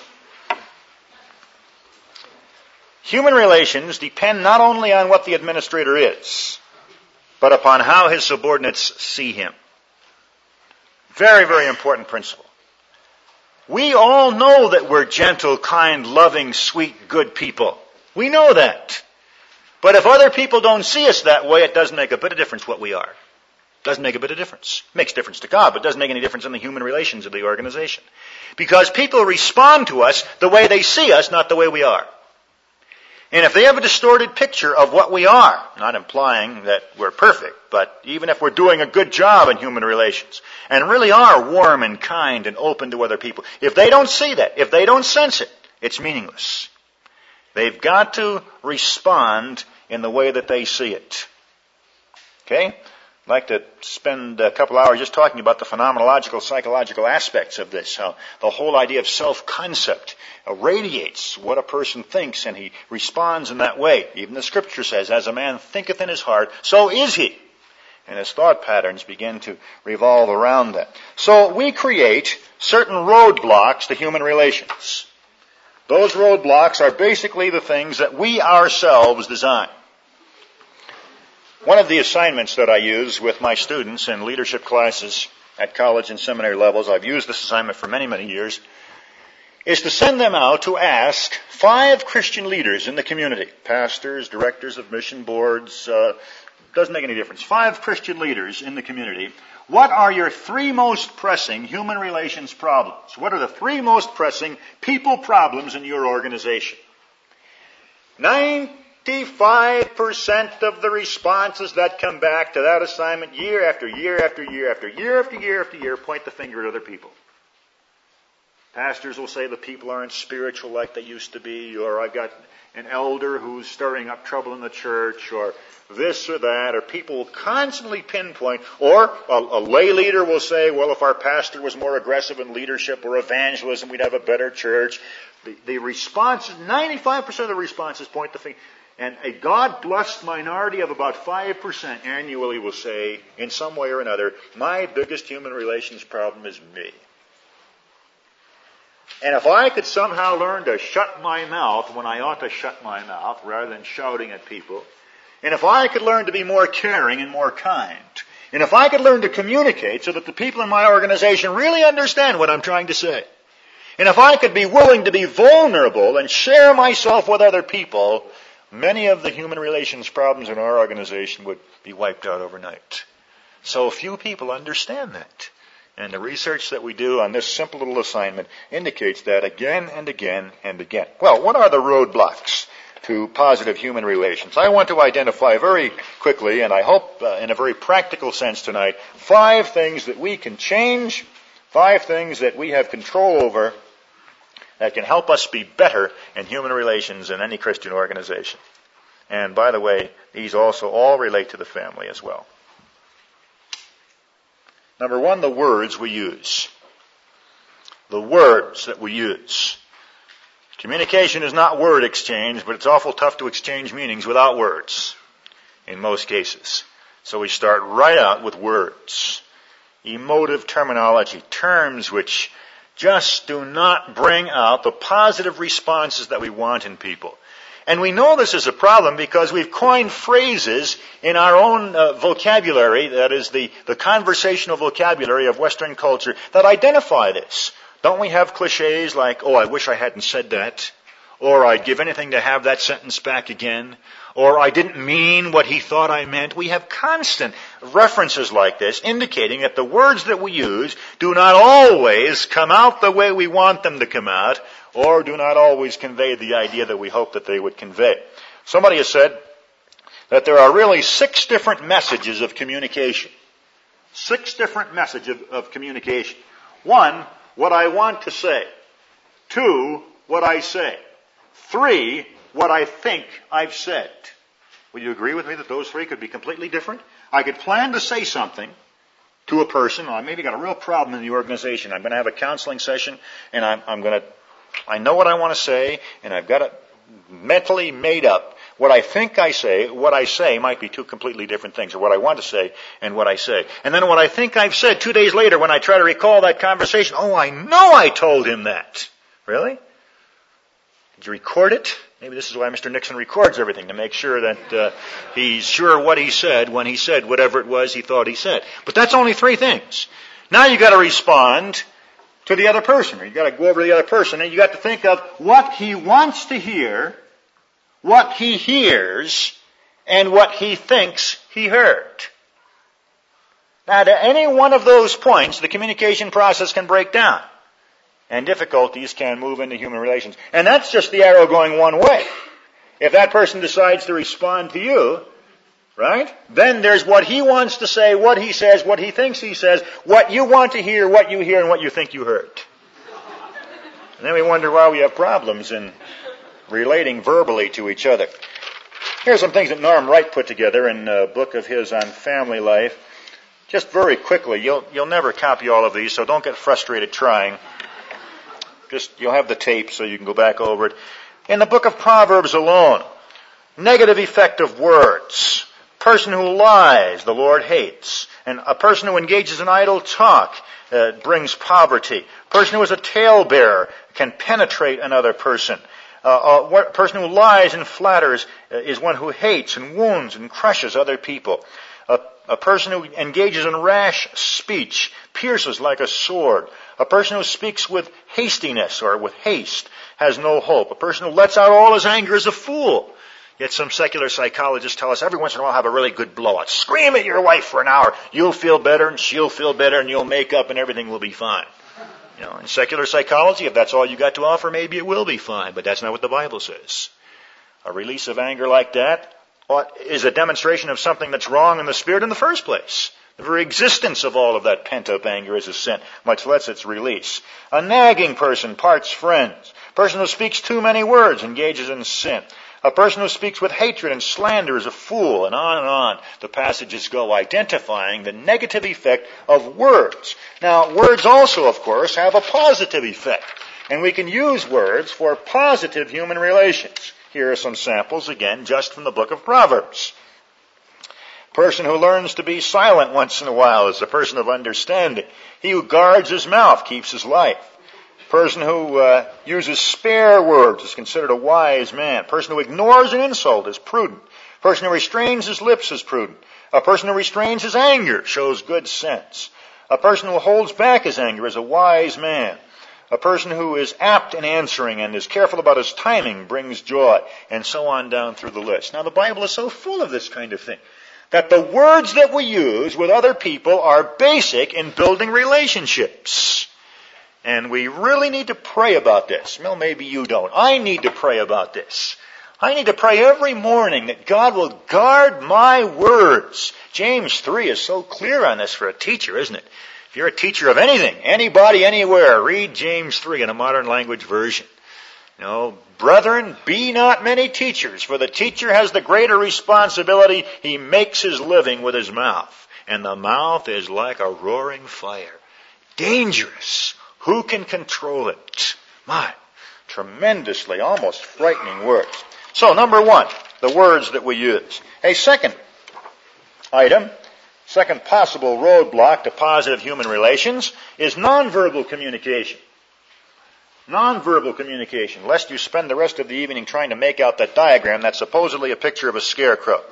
Human relations depend not only on what the administrator is, but upon how his subordinates see him. Very, very important principle. We all know that we're gentle, kind, loving, sweet, good people. We know that. But if other people don't see us that way, it doesn't make a bit of difference what we are. Doesn't make a bit of difference. It makes difference to God, but doesn't make any difference in the human relations of the organization. Because people respond to us the way they see us, not the way we are. And if they have a distorted picture of what we are, not implying that we're perfect, but even if we're doing a good job in human relations, and really are warm and kind and open to other people, if they don't see that, if they don't sense it, it's meaningless. They've got to respond in the way that they see it. Okay? I'd like to spend a couple hours just talking about the phenomenological, psychological aspects of this. How the whole idea of self-concept radiates what a person thinks, and he responds in that way. Even the Scripture says, as a man thinketh in his heart, so is he. And his thought patterns begin to revolve around that. So we create certain roadblocks to human relations. Those roadblocks are basically the things that we ourselves design. One of the assignments that I use with my students in leadership classes at college and seminary levels, I've used this assignment for many, many years, is to send them out to ask five Christian leaders in the community, pastors, directors of mission boards, uh, doesn't make any difference, five Christian leaders in the community, what are your three most pressing human relations problems? What are the three most pressing people problems in your organization? ninety-five percent of the responses that come back to that assignment year after year after year after year after year after year point the finger at other people. Pastors will say the people aren't spiritual like they used to be, or I've got an elder who's stirring up trouble in the church, or this or that, or people will constantly pinpoint, or a, a lay leader will say, well, if our pastor was more aggressive in leadership or evangelism, we'd have a better church. The, the responses, ninety-five percent of the responses point the finger. And a God-blessed minority of about five percent annually will say, in some way or another, my biggest human relations problem is me. And if I could somehow learn to shut my mouth when I ought to shut my mouth rather than shouting at people, and if I could learn to be more caring and more kind, and if I could learn to communicate so that the people in my organization really understand what I'm trying to say, and if I could be willing to be vulnerable and share myself with other people, many of the human relations problems in our organization would be wiped out overnight. So few people understand that. And the research that we do on this simple little assignment indicates that again and again and again. Well, what are the roadblocks to positive human relations? I want to identify very quickly, and I hope uh, in a very practical sense tonight, five things that we can change, five things that we have control over that can help us be better in human relations in any Christian organization. And by the way, these also all relate to the family as well. Number one, the words we use. The words that we use. Communication is not word exchange, but it's awful tough to exchange meanings without words in most cases. So we start right out with words. Emotive terminology, terms which just do not bring out the positive responses that we want in people. And we know this is a problem because we've coined phrases in our own uh, vocabulary, that is the, the conversational vocabulary of Western culture, that identify this. Don't we have cliches like, oh, I wish I hadn't said that, or I'd give anything to have that sentence back again, or I didn't mean what he thought I meant? We have constant references like this indicating that the words that we use do not always come out the way we want them to come out, or do not always convey the idea that we hope that they would convey. Somebody has said that there are really six different messages of communication. Six different messages of, of communication. One, what I want to say. Two, what I say. Three, what I think I've said. Will you agree with me that those three could be completely different? I could plan to say something to a person. I maybe got a real problem in the organization. I'm going to have a counseling session, and I'm, I'm going to, I know what I want to say, and I've got it mentally made up. What I think I say, what I say might be two completely different things, or what I want to say and what I say. And then what I think I've said two days later when I try to recall that conversation, oh, I know I told him that. Really? Did you record it? Maybe this is why Mister Nixon records everything, to make sure that uh, he's sure what he said when he said whatever it was he thought he said. But that's only three things. Now you got to respond to the other person, or you got to go over to the other person, and you got to think of what he wants to hear, what he hears, and what he thinks he heard. Now, to any one of those points, the communication process can break down, and difficulties can move into human relations. And that's just the arrow going one way. If that person decides to respond to you, right, then there's what he wants to say, what he says, what he thinks he says, what you want to hear, what you hear, and what you think you heard. And then we wonder why we have problems in relating verbally to each other. Here are some things that Norm Wright put together in a book of his on family life. Just very quickly, you'll you'll never copy all of these, so don't get frustrated trying. Just, you'll have the tape so you can go back over it. In the book of Proverbs alone, negative effect of words. Person who lies, the Lord hates. And a person who engages in idle talk uh, brings poverty. A person who is a talebearer can penetrate another person. Uh, a person who lies and flatters uh, is one who hates and wounds and crushes other people. A, a person who engages in rash speech pierces like a sword. A person who speaks with hastiness or with haste has no hope. A person who lets out all his anger is a fool. Yet some secular psychologists tell us every once in a while have a really good blowout. Scream at your wife for an hour. You'll feel better and she'll feel better and you'll make up and everything will be fine. You know, in secular psychology, if that's all you got to offer, maybe it will be fine, but that's not what the Bible says. A release of anger like that is a demonstration of something that's wrong in the spirit in the first place. The very existence of all of that pent-up anger is a sin, much less its release. A nagging person parts friends. A person who speaks too many words engages in sin. A person who speaks with hatred and slander is a fool, and on and on the passages go, identifying the negative effect of words. Now, words also, of course, have a positive effect, and we can use words for positive human relations. Here are some samples, again, just from the book of Proverbs. A person who learns to be silent once in a while is a person of understanding. He who guards his mouth keeps his life. Person who uh, uses spare words is considered a wise man. Person who ignores an insult is prudent. Person who restrains his lips is prudent. A person who restrains his anger shows good sense. A person who holds back his anger is a wise man. A person who is apt in answering and is careful about his timing brings joy, and so on down through the list. Now, the Bible is so full of this kind of thing, that the words that we use with other people are basic in building relationships. And we really need to pray about this. Well, maybe you don't. I need to pray about this. I need to pray every morning that God will guard my words. James three is so clear on this for a teacher, isn't it? If you're a teacher of anything, anybody, anywhere, read James three in a modern language version. You know, brethren, be not many teachers, for the teacher has the greater responsibility. He makes his living with his mouth, and the mouth is like a roaring fire. Dangerous. Who can control it? My, tremendously, almost frightening words. So, number one, the words that we use. A second item, second possible roadblock to positive human relations is nonverbal communication. Nonverbal communication, lest you spend the rest of the evening trying to make out that diagram that's supposedly a picture of a scarecrow.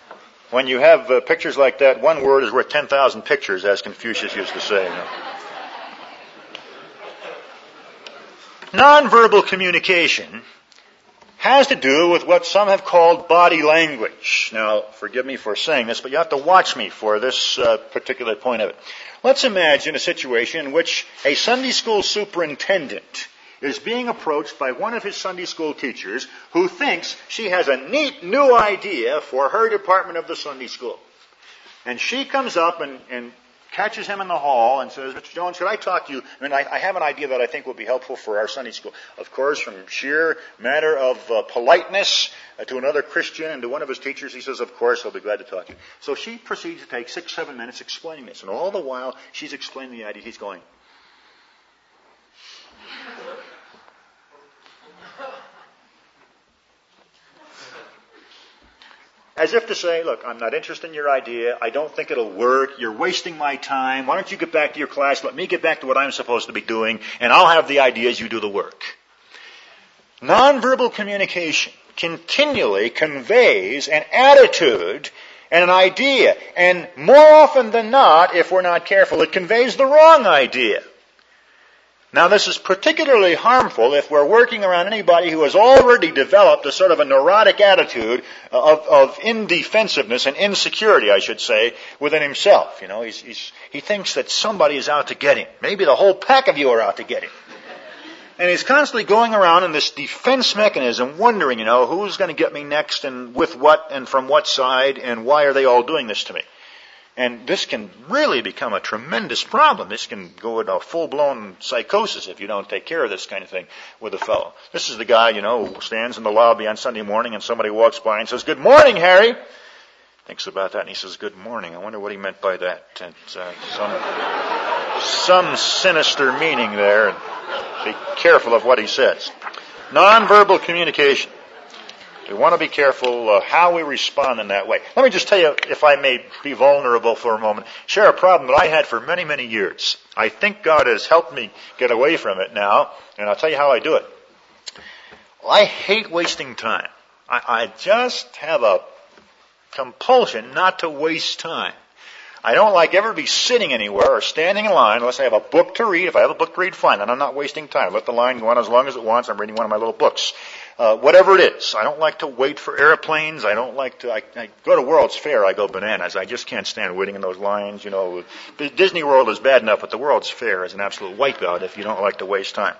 When you have uh, pictures like that, one word is worth ten thousand pictures, as Confucius used to say. You know. Nonverbal communication has to do with what some have called body language. Now, forgive me for saying this, but you have to watch me for this uh, particular point of it. Let's imagine a situation in which a Sunday school superintendent is being approached by one of his Sunday school teachers who thinks she has a neat new idea for her department of the Sunday school. And she comes up and, and catches him in the hall and says, Mister Jones, could I talk to you? I mean, I, I have an idea that I think will be helpful for our Sunday school. Of course, from sheer matter of uh, politeness uh, to another Christian and to one of his teachers, he says, of course, I'll be glad to talk to you. So she proceeds to take six, seven minutes explaining this. And all the while, she's explaining the idea. He's going, as if to say, look, I'm not interested in your idea. I don't think it'll work. You're wasting my time. Why don't you get back to your class? Let me get back to what I'm supposed to be doing, and I'll have the ideas. You do the work. Nonverbal communication continually conveys an attitude and an idea. And more often than not, if we're not careful, it conveys the wrong idea. Now, this is particularly harmful if we're working around anybody who has already developed a sort of a neurotic attitude of, of indefensiveness and insecurity, I should say, within himself. You know, he's, he's, he thinks that somebody is out to get him. Maybe the whole pack of you are out to get him. And he's constantly going around in this defense mechanism, wondering, you know, who's going to get me next and with what and from what side and why are they all doing this to me? And this can really become a tremendous problem. This can go into a full-blown psychosis if you don't take care of this kind of thing with a fellow. This is the guy, you know, who stands in the lobby on Sunday morning and somebody walks by and says, "Good morning, Harry." Thinks about that and he says, "Good morning." I wonder what he meant by that. And, uh, some, some sinister meaning there. And be careful of what he says. Nonverbal communication. We want to be careful uh, how we respond in that way. Let me just tell you, if I may be vulnerable for a moment, share a problem that I had for many, many years. I think God has helped me get away from it now, and I'll tell you how I do it. Well, I hate wasting time. I, I just have a compulsion not to waste time. I don't like ever be sitting anywhere or standing in line unless I have a book to read. If I have a book to read, fine, then I'm not wasting time. Let the line go on as long as it wants. I'm reading one of my little books. Uh, whatever it is. I don't like to wait for airplanes. I don't like to, I, I go to World's Fair, I go bananas. I just can't stand waiting in those lines, you know. Disney World is bad enough, but the World's Fair is an absolute wipeout if you don't like to waste time.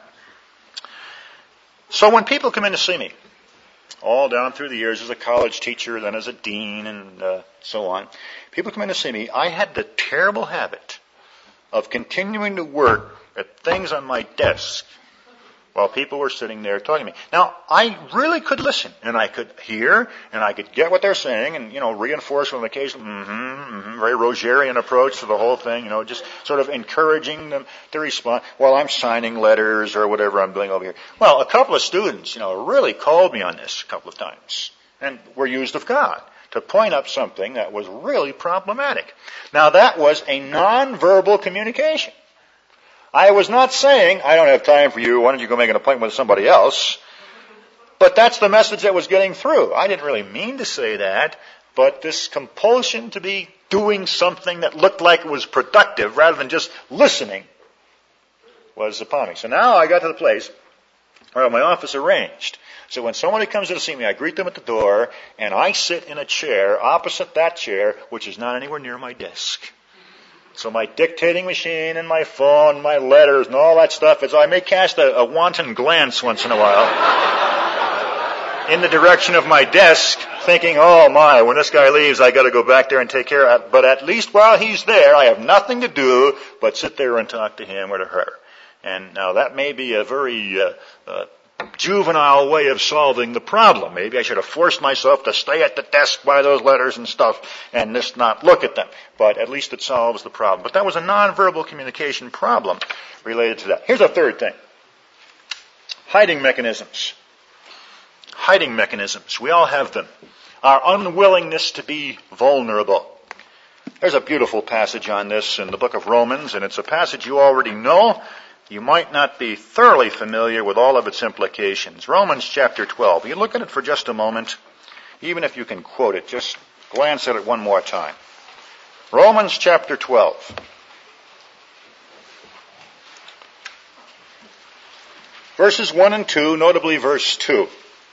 So when people come in to see me, all down through the years as a college teacher, then as a dean, and uh, so on, people come in to see me, I had the terrible habit of continuing to work at things on my desk while people were sitting there talking to me. Now, I really could listen, and I could hear, and I could get what they're saying, and, you know, reinforce with an occasional, mm-hmm, mm-hmm, very Rogerian approach to the whole thing, you know, just sort of encouraging them to respond while I'm signing letters or whatever I'm doing over here. Well, a couple of students, you know, really called me on this a couple of times, and were used of God to point up something that was really problematic. Now, that was a nonverbal communication. I was not saying, I don't have time for you, why don't you go make an appointment with somebody else? But that's the message that was getting through. I didn't really mean to say that, but this compulsion to be doing something that looked like it was productive rather than just listening was upon me. So now I got to the place where my office arranged. So when somebody comes in to see me, I greet them at the door, and I sit in a chair opposite that chair, which is not anywhere near my desk. So my dictating machine and my phone, my letters and all that stuff, is I may cast a, a wanton glance once in a while in the direction of my desk, thinking, oh my, when this guy leaves, I got to go back there and take care of it. But at least while he's there, I have nothing to do but sit there and talk to him or to her. And now that may be a very uh, uh, juvenile way of solving the problem. Maybe I should have forced myself to stay at the desk by those letters and stuff and just not look at them. But at least it solves the problem. But that was a nonverbal communication problem related to that. Here's a third thing. Hiding mechanisms. Hiding mechanisms. We all have them. Our unwillingness to be vulnerable. There's a beautiful passage on this in the book of Romans, and it's a passage you already know. You might not be thoroughly familiar with all of its implications. Romans chapter twelve. You look at it for just a moment. Even if you can quote it, just glance at it one more time. Romans chapter twelve. Verses one and two, notably verse two.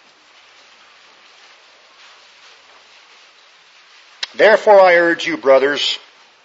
Therefore I urge you, brothers,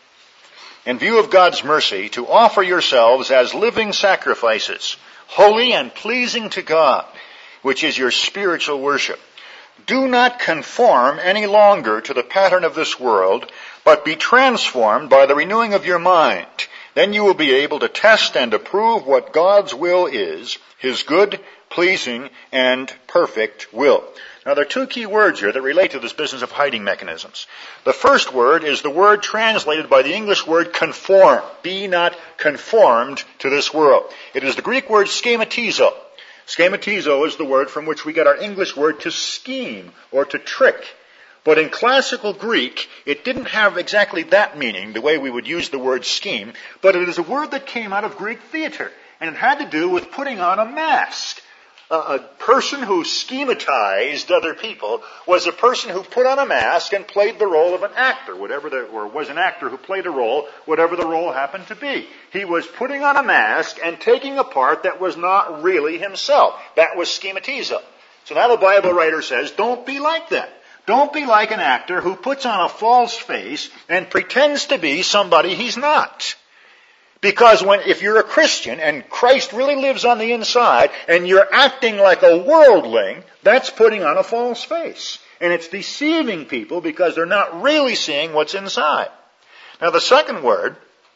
in view of God's mercy, to offer yourselves as living sacrifices, holy and pleasing to God, which is your spiritual worship. Do not conform any longer to the pattern of this world, but be transformed by the renewing of your mind. Then you will be able to test and approve what God's will is, His good, pleasing, and perfect will. Now there are two key words here that relate to this business of hiding mechanisms. The first word is the word translated by the English word conform. Be not conformed to this world. It is the Greek word schematizo. Schematizo is the word from which we get our English word to scheme or to trick. But in classical Greek, it didn't have exactly that meaning, the way we would use the word scheme, but it is a word that came out of Greek theater, and it had to do with putting on a mask. A person who schematized other people was a person who put on a mask and played the role of an actor, whatever the, or was an actor who played a role, whatever the role happened to be. He was putting on a mask and taking a part that was not really himself. That was schematizo. So now the Bible writer says, don't be like that. Don't be like an actor who puts on a false face and pretends to be somebody he's not. Because when, if you're a Christian and Christ really lives on the inside and you're acting like a worldling, that's putting on a false face. And it's deceiving people because they're not really seeing what's inside. Now the second word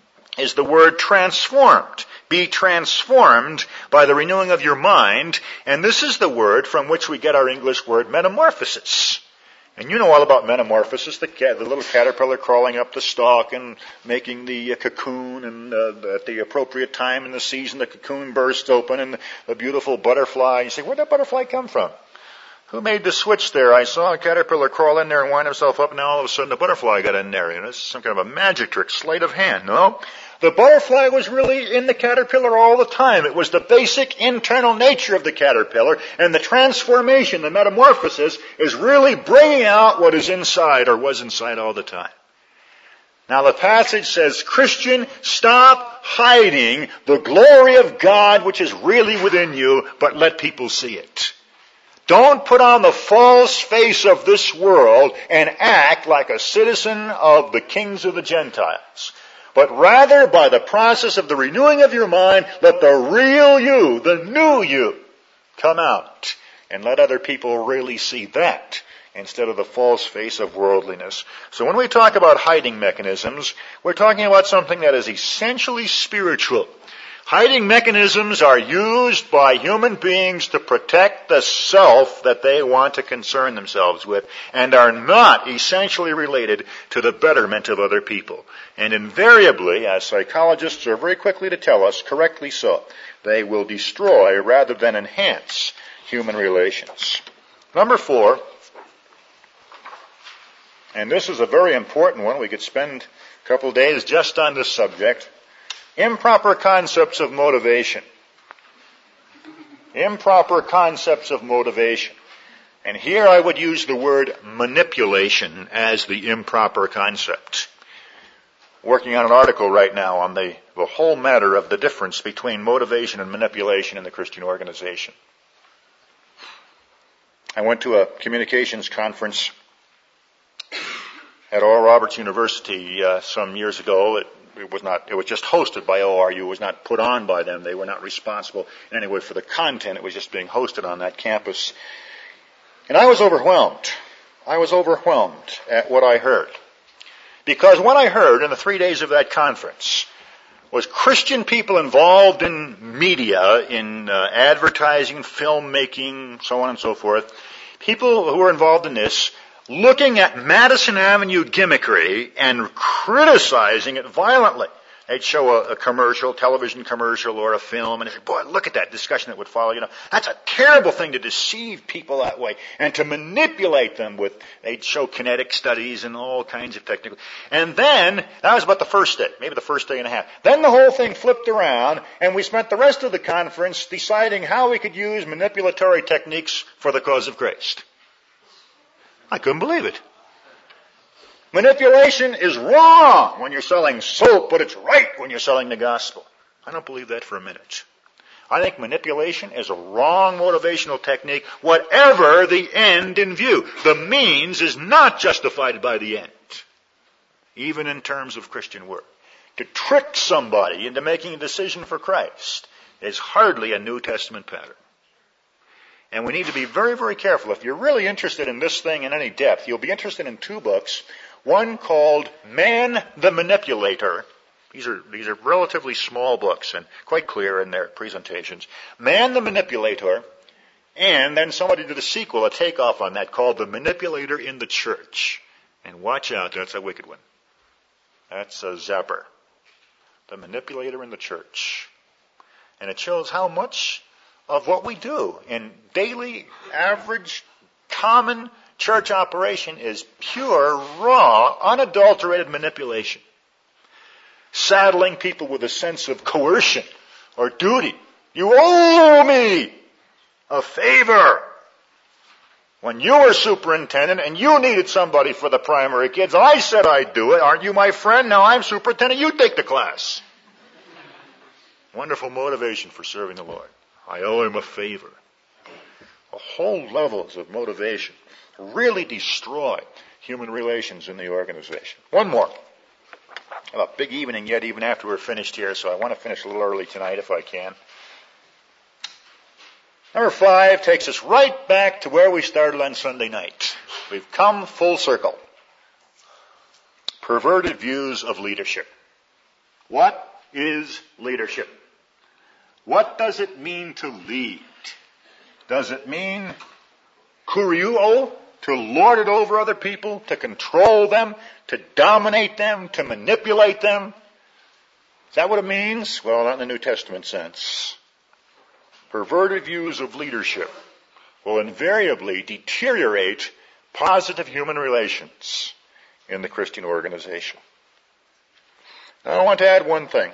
is the word transformed. Be transformed by the renewing of your mind. And this is the word from which we get our English word metamorphosis. And you know all about metamorphosis, the, cat, the little caterpillar crawling up the stalk and making the uh, cocoon, and uh, at the appropriate time in the season the cocoon bursts open and the, the beautiful butterfly. You say, where'd that butterfly come from? Who made the switch there? I saw a caterpillar crawl in there and wind himself up, and now all of a sudden the butterfly got in there. You know, it's some kind of a magic trick, sleight of hand. No? The butterfly was really in the caterpillar all the time. It was the basic internal nature of the caterpillar, and the transformation, the metamorphosis, is really bringing out what is inside or was inside all the time. Now the passage says, Christian, stop hiding the glory of God which is really within you, but let people see it. Don't put on the false face of this world and act like a citizen of the kings of the Gentiles. But rather, by the process of the renewing of your mind, let the real you, the new you, come out. And let other people really see that instead of the false face of worldliness. So when we talk about hiding mechanisms, we're talking about something that is essentially spiritual. Hiding mechanisms are used by human beings to protect the self that they want to concern themselves with, and are not essentially related to the betterment of other people. And invariably, as psychologists are very quickly to tell us, correctly so, they will destroy rather than enhance human relations. Number four, and this is a very important one, we could spend a couple of days just on this subject, improper concepts of motivation. Improper concepts of motivation. And here I would use the word manipulation as the improper concept. Working on an article right now on the, the whole matter of the difference between motivation and manipulation in the Christian organization. I went to a communications conference at Oral Roberts University uh, some years ago. It, it was not, it was just hosted by O R U. It was not put on by them. They were not responsible in any way for the content. It was just being hosted on that campus. And I was overwhelmed. I was overwhelmed at what I heard. Because what I heard in the three days of that conference was Christian people involved in media, in uh, advertising, filmmaking, so on and so forth, people who were involved in this, looking at Madison Avenue gimmickry and criticizing it violently. They'd show a, a commercial, television commercial or a film, and they'd say, boy, look at that discussion that would follow. You know, that's a terrible thing to deceive people that way and to manipulate them with, they'd show kinetic studies and all kinds of technical. And then, that was about the first day, maybe the first day and a half. Then the whole thing flipped around, and we spent the rest of the conference deciding how we could use manipulatory techniques for the cause of Christ. I couldn't believe it. Manipulation is wrong when you're selling soap, but it's right when you're selling the gospel. I don't believe that for a minute. I think manipulation is a wrong motivational technique, whatever the end in view. The means is not justified by the end, even in terms of Christian work. To trick somebody into making a decision for Christ is hardly a New Testament pattern. And we need to be very, very careful. If you're really interested in this thing in any depth, you'll be interested in two books. One called Man the Manipulator. These are, these are relatively small books and quite clear in their presentations. Man the Manipulator. And then somebody did a sequel, a takeoff on that, called The Manipulator in the Church. And watch out, that's a wicked one. That's a zapper. The Manipulator in the Church. And it shows how much of what we do in daily, average, common church operation is pure, raw, unadulterated manipulation. Saddling people with a sense of coercion or duty. You owe me a favor. When you were superintendent and you needed somebody for the primary kids, I said I'd do it. Aren't you my friend? Now I'm superintendent. You take the class. Wonderful motivation for serving the Lord. I owe him a favor. A whole levels of motivation really destroy human relations in the organization. One more. I have a big evening yet, even after we're finished here, so I want to finish a little early tonight if I can. Number five takes us right back to where we started on Sunday night. We've come full circle. Perverted views of leadership. What is leadership? What does it mean to lead? Does it mean kuriuo, to lord it over other people, to control them, to dominate them, to manipulate them? Is that what it means? Well, not in the New Testament sense. Perverted views of leadership will invariably deteriorate positive human relations in the Christian organization. Now, I want to add one thing.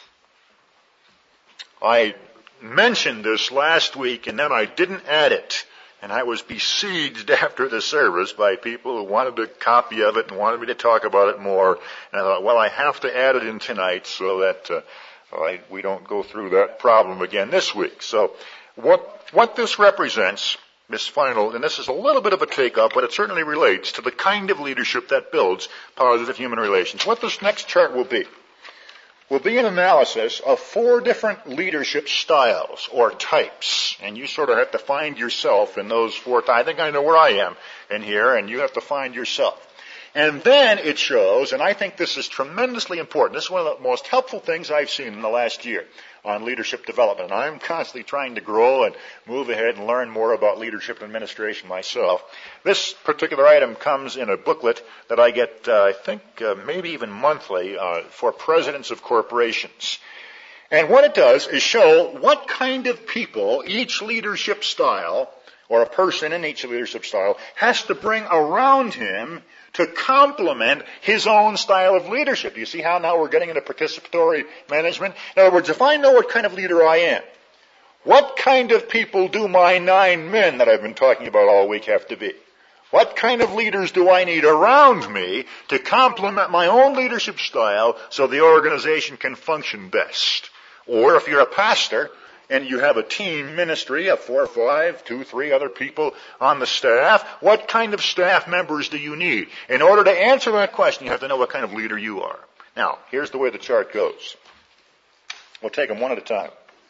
I mentioned this last week and then I didn't add it. And I was besieged after the service by people who wanted a copy of it and wanted me to talk about it more. And I thought, well, I have to add it in tonight so that uh, I, we don't go through that problem again this week. So what what this represents, this final, and this is a little bit of a take-up, but it certainly relates to the kind of leadership that builds positive human relations. What this next chart will be, will be an analysis of four different leadership styles or types. And you sort of have to find yourself in those four types. I think I know where I am in here, and you have to find yourself. And then it shows, and I think this is tremendously important, this is one of the most helpful things I've seen in the last year on leadership development. And I'm constantly trying to grow and move ahead and learn more about leadership and administration myself. This particular item comes in a booklet that I get, uh, I think, uh, maybe even monthly uh, for presidents of corporations. And what it does is show what kind of people each leadership style, or a person in each leadership style, has to bring around him to complement his own style of leadership. Do you see how now we're getting into participatory management? In other words, if I know what kind of leader I am, what kind of people do my nine men that I've been talking about all week have to be? What kind of leaders do I need around me to complement my own leadership style so the organization can function best? Or if you're a pastor, and you have a team ministry of four or five, two, three other people on the staff, what kind of staff members do you need? In order to answer that question, you have to know what kind of leader you are. Now, here's the way the chart goes. We'll take them one at a time.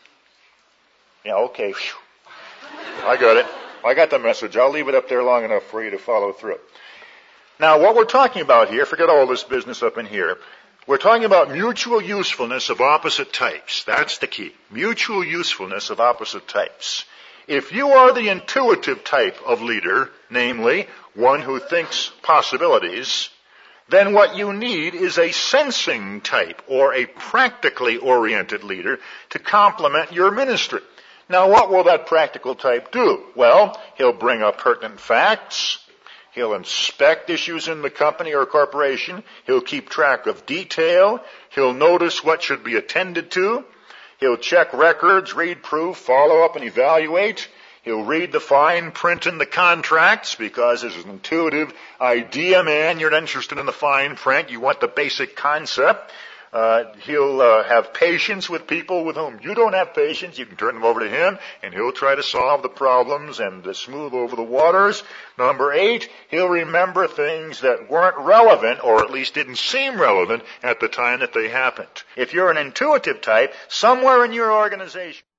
Yeah, okay. Whew. I got it. I got the message. I'll leave it up there long enough for you to follow through. Now, what we're talking about here, forget all this business up in here, we're talking about mutual usefulness of opposite types. That's the key. Mutual usefulness of opposite types. If you are the intuitive type of leader, namely one who thinks possibilities, then what you need is a sensing type or a practically oriented leader to complement your ministry. Now, what will that practical type do? Well, he'll bring up pertinent facts. He'll inspect issues in the company or corporation. He'll keep track of detail. He'll notice what should be attended to. He'll check records, read proof, follow up, and evaluate. He'll read the fine print in the contracts because as an intuitive idea man, you're not interested in the fine print. You want the basic concept. Uh, he'll uh, have patience with people with whom you don't have patience. You can turn them over to him, and he'll try to solve the problems and uh, smooth over the waters. Number eight, he'll remember things that weren't relevant, or at least didn't seem relevant at the time that they happened. If you're an intuitive type, somewhere in your organization,